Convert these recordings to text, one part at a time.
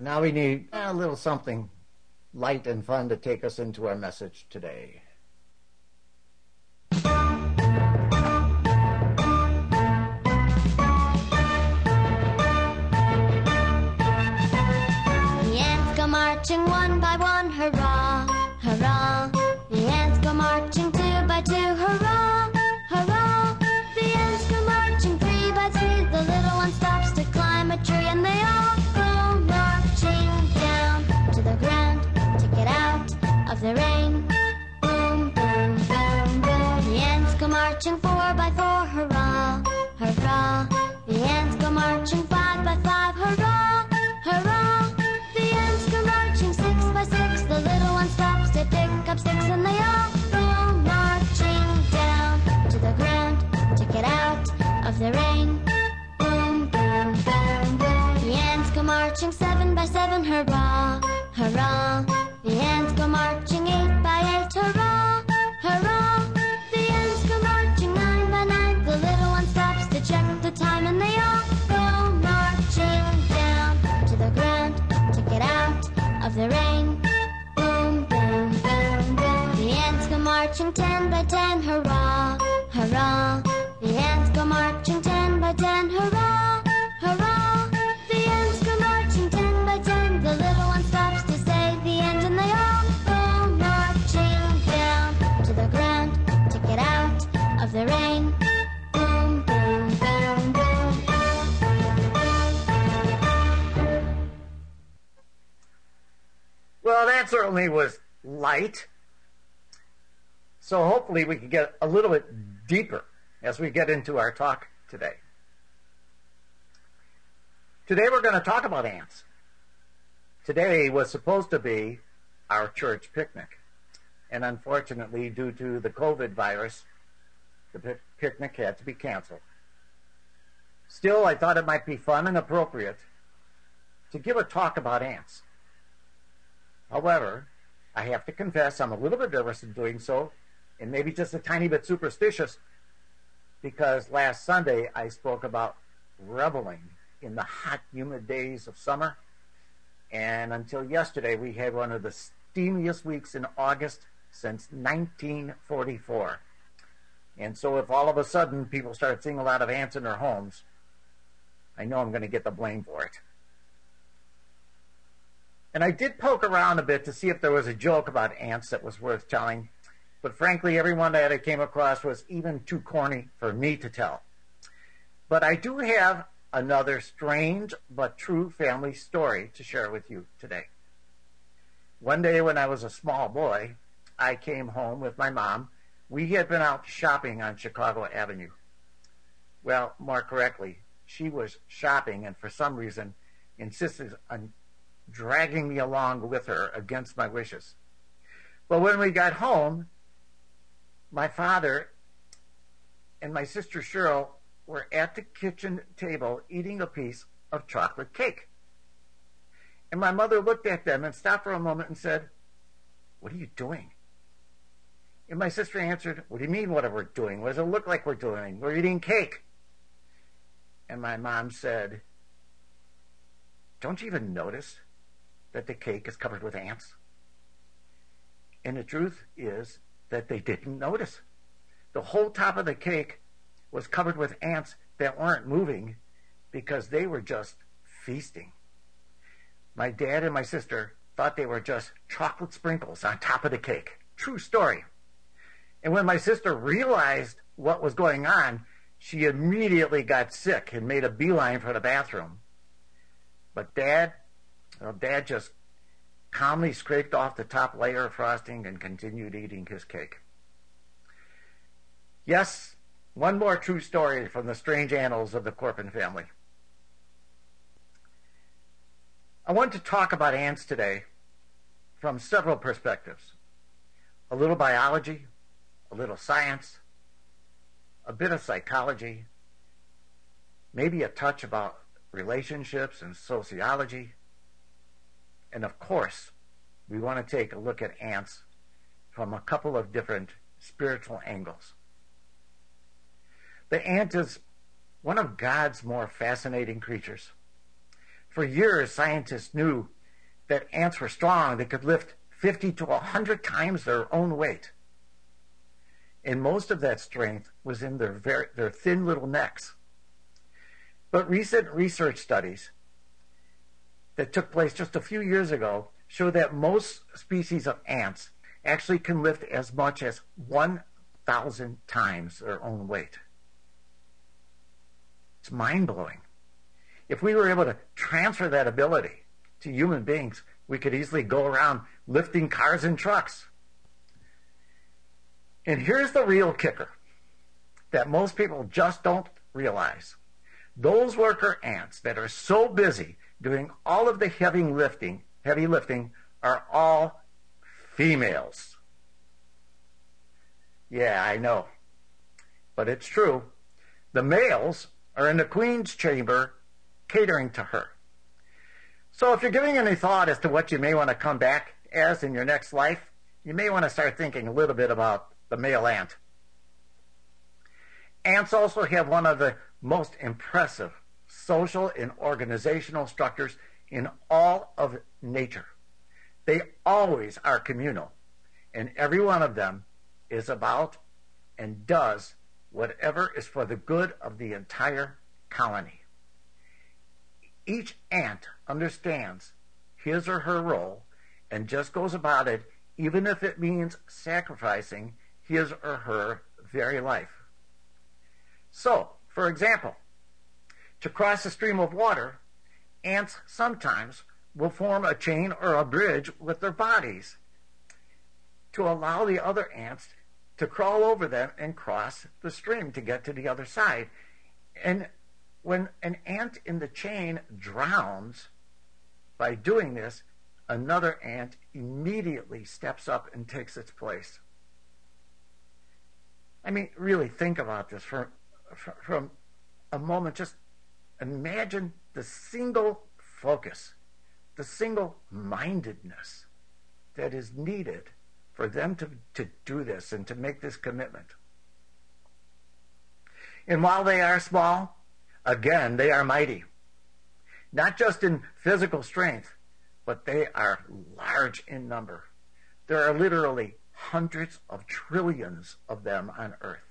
Now we need a little something light and fun to take us into our message today. Marching one by one, hurrah, hurrah. The ants go marching two by two, hurrah, hurrah. The ants go marching three by three. The little one stops to climb a tree, and they all go marching down to the ground to get out of the rain. Boom, boom, boom, boom. The ants go marching four by four, hurrah, hurrah. The ants go marching five by five, hurrah, hurrah. The little one stops to pick up sticks, and they all go marching down to the ground to get out of the rain. Boom, boom, boom, boom. The ants go marching seven by seven, hurrah, hurrah. The ants go marching eight by eight, hurrah, hurrah. The ants go marching nine by nine. The little one stops to check the time, and they all go marching down to the ground to get out of the rain. Marching 10 by 10, hurrah, hurrah. The ants go marching 10 by 10, hurrah, hurrah. The ants go marching 10 by 10. The little one stops to say the end, and they all go marching down to the ground to get out of the rain. Boom, boom, boom, boom. Well, that certainly was light. So hopefully we can get a little bit deeper as we get into our talk today. Today we're going to talk about ants. Today was supposed to be our church picnic. And unfortunately, due to the COVID virus, the picnic had to be canceled. Still, I thought it might be fun and appropriate to give a talk about ants. However, I have to confess I'm a little bit nervous in doing so, and maybe just a tiny bit superstitious, because last Sunday I spoke about reveling in the hot, humid days of summer, and until yesterday we had one of the steamiest weeks in August since 1944. And so if all of a sudden people start seeing a lot of ants in their homes, I know I'm going to get the blame for it. And I did poke around a bit to see if there was a joke about ants that was worth telling, but frankly, every one that I came across was even too corny for me to tell. But I do have another strange but true family story to share with you today. One day when I was a small boy, I came home with my mom. We had been out shopping on Chicago Avenue. Well, more correctly, she was shopping and for some reason insisted on dragging me along with her against my wishes. But when we got home, my father and my sister Cheryl were at the kitchen table eating a piece of chocolate cake. And my mother looked at them and stopped for a moment and said, "What are you doing?" And my sister answered, "What do you mean what are we doing? What does it look like we're doing? We're eating cake." And my mom said, "Don't you even notice that the cake is covered with ants?" And the truth is that they didn't notice. The whole top of the cake was covered with ants that weren't moving because they were just feasting. My dad and my sister thought they were just chocolate sprinkles on top of the cake. True story. And when my sister realized what was going on, she immediately got sick and made a beeline for the bathroom. But Dad just calmly scraped off the top layer of frosting and continued eating his cake. Yes, one more true story from the strange annals of the Corpin family. I want to talk about ants today from several perspectives. A little biology, a little science, a bit of psychology, maybe a touch about relationships and sociology. And of course, we want to take a look at ants from a couple of different spiritual angles. The ant is one of God's more fascinating creatures. For years, scientists knew that ants were strong. They could lift 50 to 100 times their own weight. And most of that strength was in their thin little necks. But recent research studies that took place just a few years ago show that most species of ants actually can lift as much as 1,000 times their own weight. It's mind-blowing. If we were able to transfer that ability to human beings, we could easily go around lifting cars and trucks. And here's the real kicker that most people just don't realize. Those worker ants that are so busy doing all of the heavy lifting are all females. Yeah, I know. But it's true. The males are in the queen's chamber catering to her. So if you're giving any thought as to what you may want to come back as in your next life, you may want to start thinking a little bit about the male ant. Ants also have one of the most impressive social and organizational structures in all of nature. They always are communal, and every one of them is about and does whatever is for the good of the entire colony. Each ant understands his or her role and just goes about it, even if it means sacrificing his or her very life. So, for example, to cross a stream of water, ants sometimes will form a chain or a bridge with their bodies to allow the other ants to crawl over them and cross the stream to get to the other side. And when an ant in the chain drowns by doing this, another ant immediately steps up and takes its place. I mean, really think about this for a moment. Just imagine the single focus, the single-mindedness that is needed for them to do this and to make this commitment. And while they are small, again, they are mighty. Not just in physical strength, but they are large in number. There are literally hundreds of trillions of them on Earth.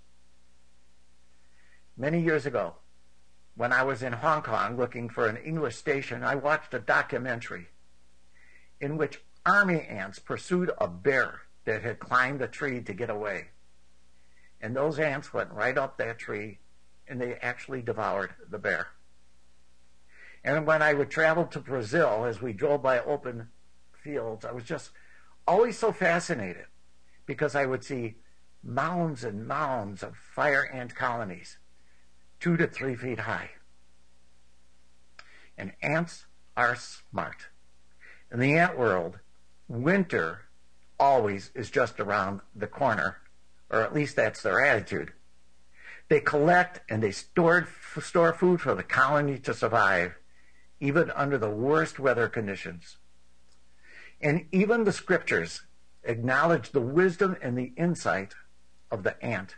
Many years ago, when I was in Hong Kong looking for an English station, I watched a documentary in which army ants pursued a bear that had climbed a tree to get away. And those ants went right up that tree, and they actually devoured the bear. And when I would travel to Brazil, as we drove by open fields, I was just always so fascinated because I would see mounds and mounds of fire ant colonies, 2 to 3 feet high. And ants are smart. In the ant world, winter always is just around the corner, or at least that's their attitude. They collect and they store food for the colony to survive, even under the worst weather conditions. And even the scriptures acknowledge the wisdom and the insight of the ant.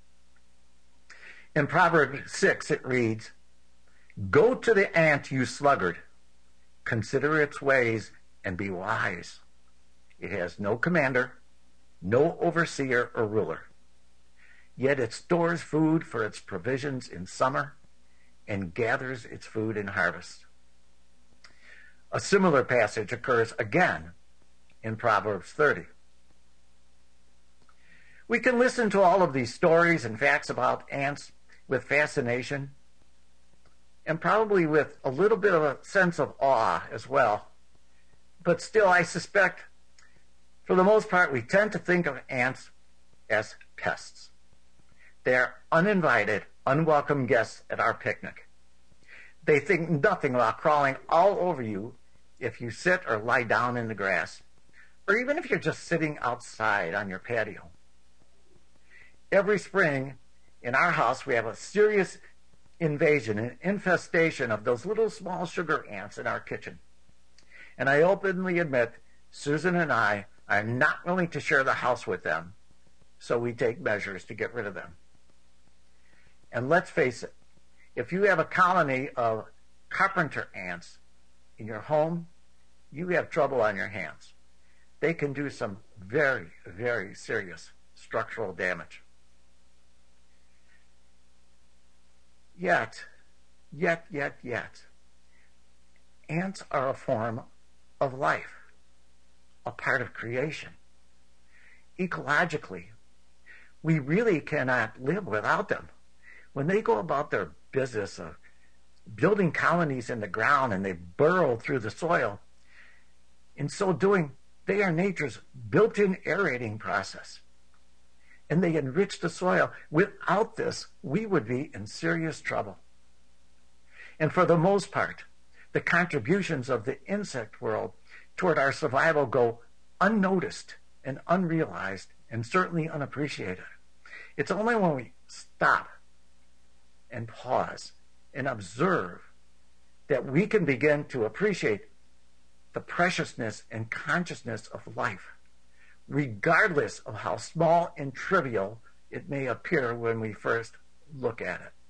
In Proverbs 6, it reads, "Go to the ant, you sluggard. Consider its ways and be wise. It has no commander, no overseer or ruler. Yet it stores food for its provisions in summer and gathers its food in harvest." A similar passage occurs again in Proverbs 30. We can listen to all of these stories and facts about ants with fascination and probably with a little bit of a sense of awe as well. But still, I suspect, for the most part, we tend to think of ants as pests. They are uninvited, unwelcome guests at our picnic. They think nothing about crawling all over you if you sit or lie down in the grass, or even if you're just sitting outside on your patio. Every spring in our house, we have a serious invasion, an infestation of those little small sugar ants in our kitchen. And I openly admit, Susan and I are not willing to share the house with them, so we take measures to get rid of them. And let's face it, if you have a colony of carpenter ants in your home, you have trouble on your hands. They can do some very, very serious structural damage. Yet, ants are a form of life, a part of creation. Ecologically, we really cannot live without them. When they go about their business of building colonies in the ground and they burrow through the soil, in so doing, they are nature's built-in aerating process. And they enrich the soil. Without this, we would be in serious trouble. And for the most part, the contributions of the insect world toward our survival go unnoticed and unrealized and certainly unappreciated. It's only when we stop and pause and observe that we can begin to appreciate the preciousness and consciousness of life, regardless of how small and trivial it may appear when we first look at it.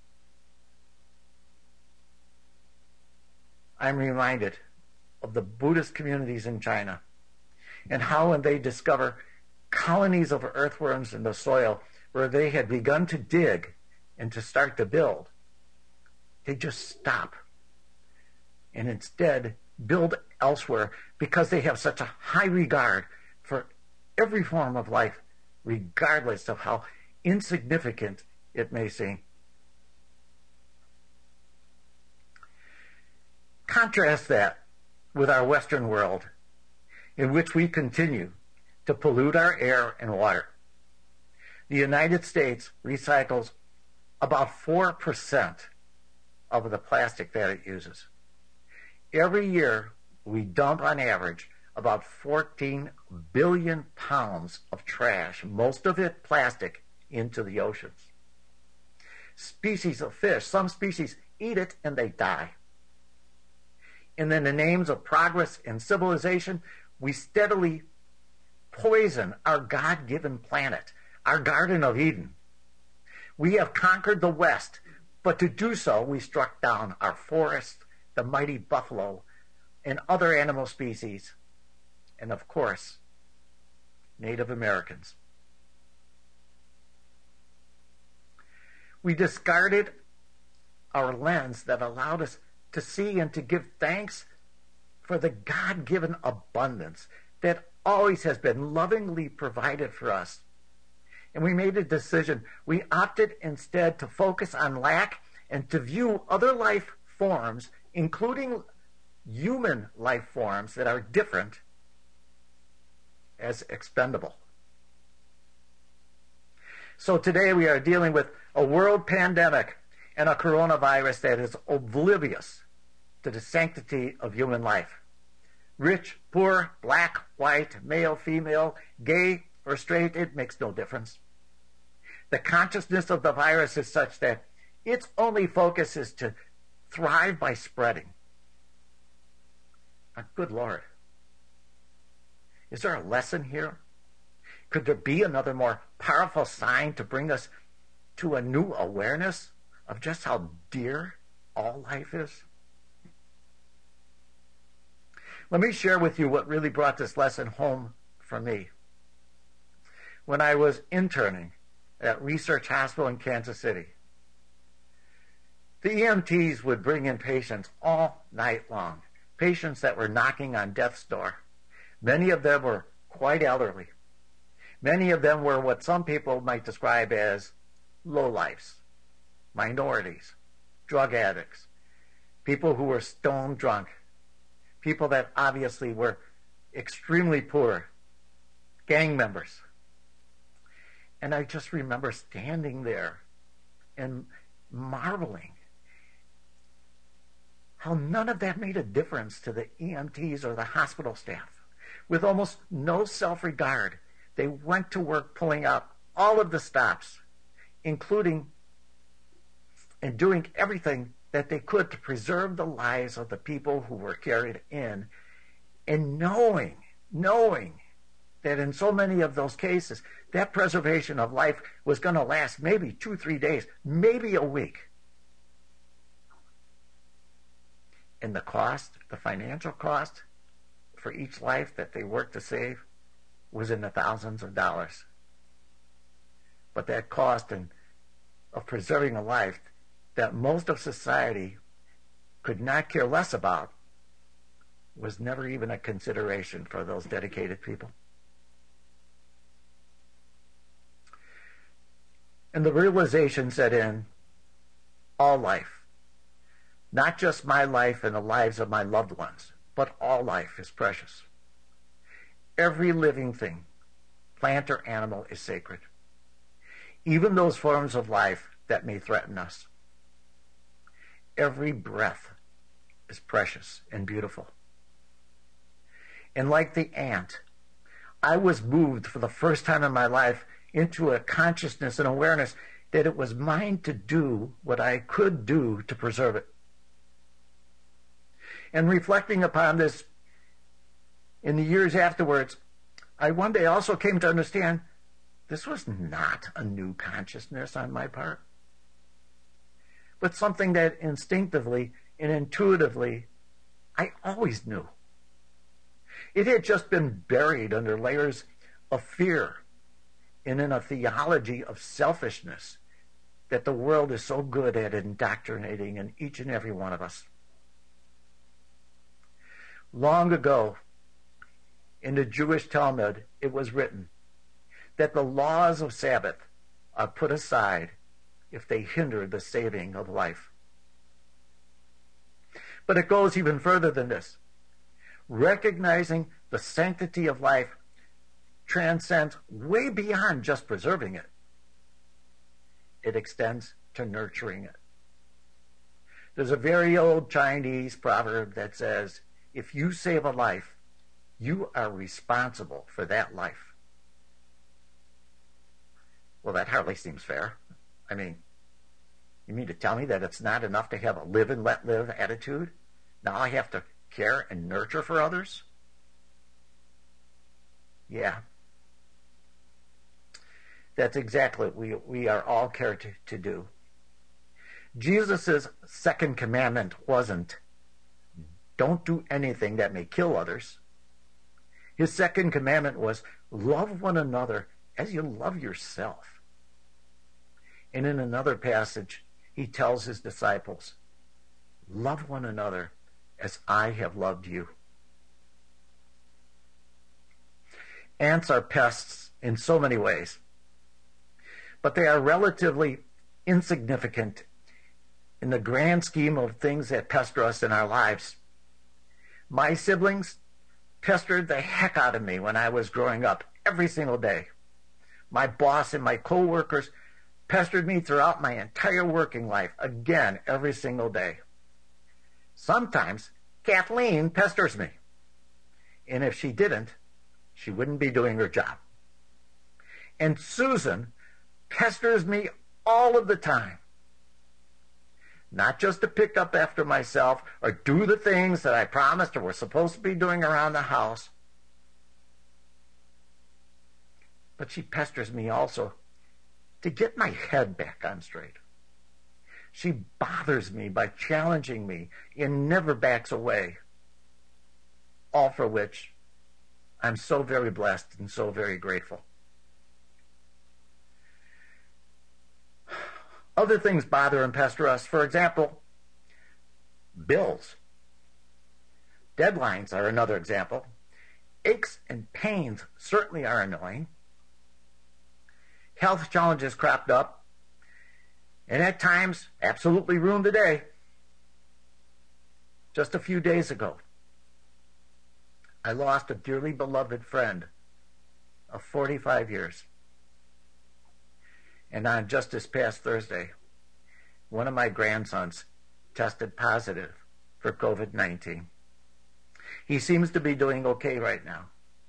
I'm reminded of the Buddhist communities in China and how when they discover colonies of earthworms in the soil where they had begun to dig and to start to build, they just stop and instead build elsewhere because they have such a high regard for every form of life, regardless of how insignificant it may seem. Contrast that with our Western world, in which we continue to pollute our air and water. The United States recycles about 4% of the plastic that it uses. Every year, we dump on average about 14 billion pounds of trash, most of it plastic, into the oceans. Species of fish, some species eat it and they die. And in the names of progress and civilization, we steadily poison our God-given planet, our Garden of Eden. We have conquered the West, but to do so, we struck down our forests, the mighty buffalo, and other animal species, and of course, Native Americans. We discarded our lens that allowed us to see and to give thanks for the God-given abundance that always has been lovingly provided for us. And we made a decision. We opted instead to focus on lack and to view other life forms, including human life forms that are different, as expendable. So today we are dealing with a world pandemic and a coronavirus that is oblivious to the sanctity of human life. Rich, poor, black, white, male, female, gay, or straight, it makes no difference. The consciousness of the virus is such that its only focus is to thrive by spreading. Good Lord. Is there a lesson here? Could there be another more powerful sign to bring us to a new awareness of just how dear all life is? Let me share with you what really brought this lesson home for me. When I was interning at Research Hospital in Kansas City, the EMTs would bring in patients all night long, patients that were knocking on death's door. Many of them were quite elderly. Many of them were what some people might describe as lowlifes, minorities, drug addicts, people who were stone drunk, people that obviously were extremely poor, gang members. And I just remember standing there and marveling how none of that made a difference to the EMTs or the hospital staff. With almost no self-regard, they went to work pulling out all of the stops, including and doing everything that they could to preserve the lives of the people who were carried in, and knowing that in so many of those cases, that preservation of life was going to last maybe 2-3 days, maybe a week. And the cost, the financial cost for each life that they worked to save was in the thousands of dollars. But that cost of preserving a life that most of society could not care less about was never even a consideration for those dedicated people. And the realization set in, all life, not just my life and the lives of my loved ones, but all life is precious. Every living thing, plant or animal, is sacred. Even those forms of life that may threaten us. Every breath is precious and beautiful. And like the ant, I was moved for the first time in my life into a consciousness and awareness that it was mine to do what I could do to preserve it. And reflecting upon this in the years afterwards, I one day also came to understand this was not a new consciousness on my part, but something that instinctively and intuitively I always knew. It had just been buried under layers of fear and in a theology of selfishness that the world is so good at indoctrinating in each and every one of us. Long ago, in the Jewish Talmud, it was written that the laws of Sabbath are put aside if they hinder the saving of life. But it goes even further than this. Recognizing the sanctity of life transcends way beyond just preserving it. It extends to nurturing it. There's a very old Chinese proverb that says, if you save a life, you are responsible for that life. Well, that hardly seems fair. I mean, you mean to tell me that it's not enough to have a live and let live attitude? Now I have to care and nurture for others? Yeah. That's exactly what we are all cared to do. Jesus' second commandment wasn't, don't do anything that may kill others. His second commandment was, love one another as you love yourself. And in another passage, he tells his disciples, love one another as I have loved you. Ants are pests in so many ways, but they are relatively insignificant in the grand scheme of things that pester us in our lives. My siblings pestered the heck out of me when I was growing up every single day. My boss and my co-workers pestered me throughout my entire working life, again, every single day. Sometimes Kathleen pesters me. And if she didn't, she wouldn't be doing her job. And Susan pesters me all of the time. Not just to pick up after myself or do the things that I promised or was supposed to be doing around the house, but she pesters me also to get my head back on straight. She bothers me by challenging me and never backs away, all for which I'm so very blessed and so very grateful. Other things bother and pester us. For example, bills. Deadlines are another example. Aches and pains certainly are annoying. Health challenges cropped up, and at times absolutely ruined the day. Just a few days ago, I lost a dearly beloved friend of 45 years. And on just this past Thursday, one of my grandsons tested positive for COVID-19. He seems to be doing okay right now.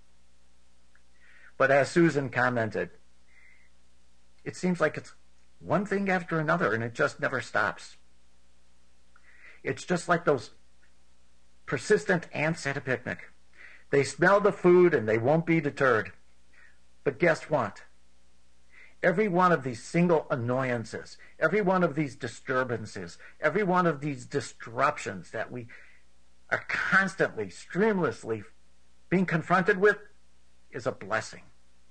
But as Susan commented, it seems like it's one thing after another, and it just never stops. It's just like those persistent ants at a picnic. They smell the food and they won't be deterred. But guess what? Every one of these single annoyances, every one of these disturbances, every one of these disruptions that we are constantly, streamlessly being confronted with is a blessing.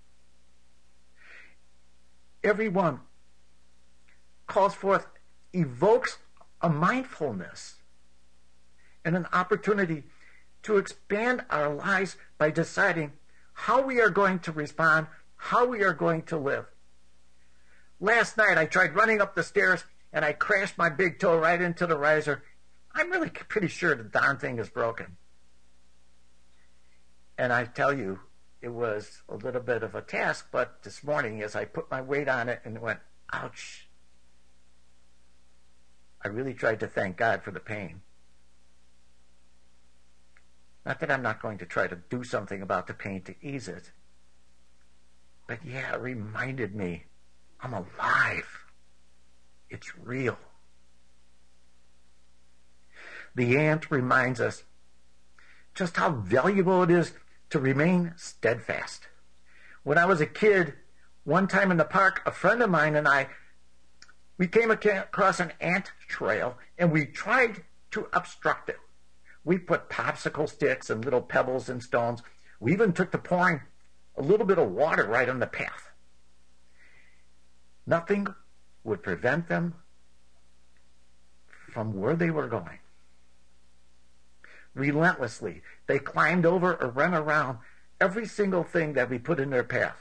Every one calls forth, evokes a mindfulness and an opportunity to expand our lives by deciding how we are going to respond, how we are going to live. Last night I tried running up the stairs and I crashed my big toe right into the riser. I'm really pretty sure the darn thing is broken. And I tell you, it was a little bit of a task, but this morning as I put my weight on it and it went, ouch, I really tried to thank God for the pain. Not that I'm not going to try to do something about the pain to ease it, but yeah, it reminded me I'm alive. It's real. The ant reminds us just how valuable it is to remain steadfast. When I was a kid, one time in the park, a friend of mine and we came across an ant trail and we tried to obstruct it. We put popsicle sticks and little pebbles and stones. We even took to pouring a little bit of water right on the path. Nothing would prevent them from where they were going. Relentlessly, they climbed over or ran around every single thing that we put in their path.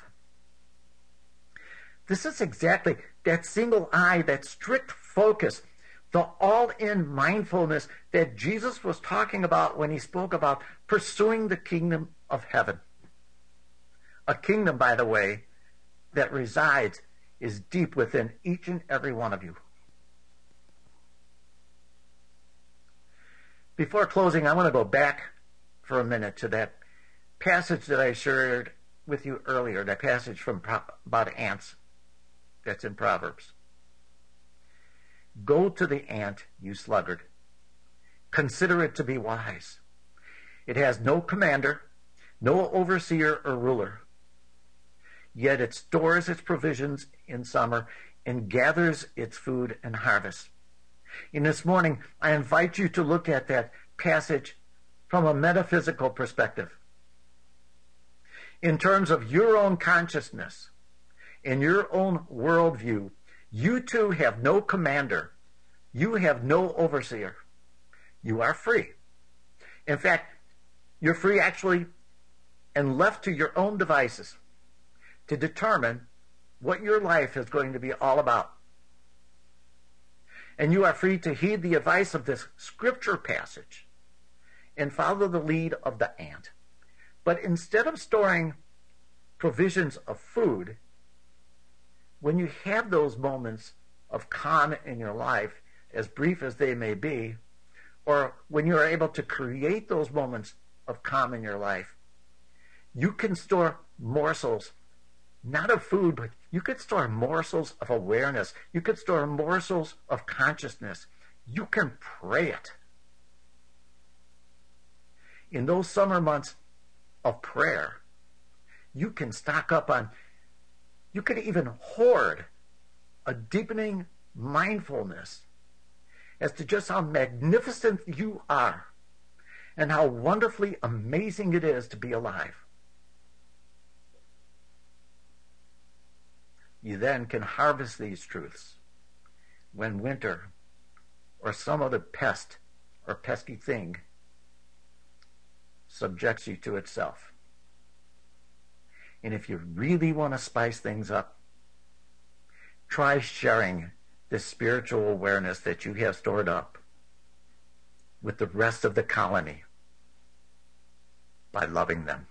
This is exactly that single eye, that strict focus, the all-in mindfulness that Jesus was talking about when he spoke about pursuing the kingdom of heaven. A kingdom, by the way, that resides is deep within each and every one of you. Before closing, I want to go back for a minute to that passage that I shared with you earlier, that passage from about ants that's in Proverbs. Go to the ant, you sluggard. Consider it to be wise. It has no commander, no overseer or ruler. Yet it stores its provisions in summer and gathers its food in harvest. And this morning, I invite you to look at that passage from a metaphysical perspective. In terms of your own consciousness, in your own worldview, you too have no commander. You have no overseer. You are free. In fact, you're free actually and left to your own devices to determine what your life is going to be all about. And you are free to heed the advice of this scripture passage and follow the lead of the ant. But instead of storing provisions of food, when you have those moments of calm in your life, as brief as they may be, or when you are able to create those moments of calm in your life, you can store morsels, not of food, but you could store morsels of awareness. You could store morsels of consciousness. You can pray it. In those summer months of prayer, you can stock up on, you could even hoard a deepening mindfulness as to just how magnificent you are and how wonderfully amazing it is to be alive. You then can harvest these truths when winter or some other pest or pesky thing subjects you to itself. And if you really want to spice things up, try sharing this spiritual awareness that you have stored up with the rest of the colony by loving them.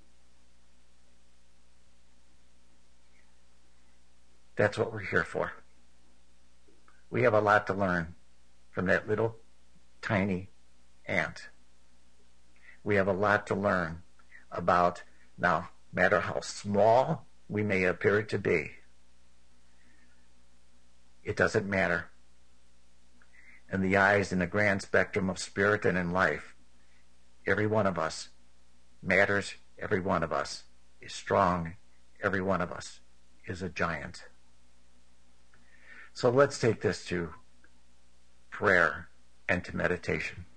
That's what we're here for. We have a lot to learn from that little tiny ant. We have a lot to learn about, now, no matter how small we may appear to be, it doesn't matter. In the eyes, in the grand spectrum of spirit and in life, every one of us matters. Every one of us is strong. Every one of us is a giant. So let's take this to prayer and to meditation.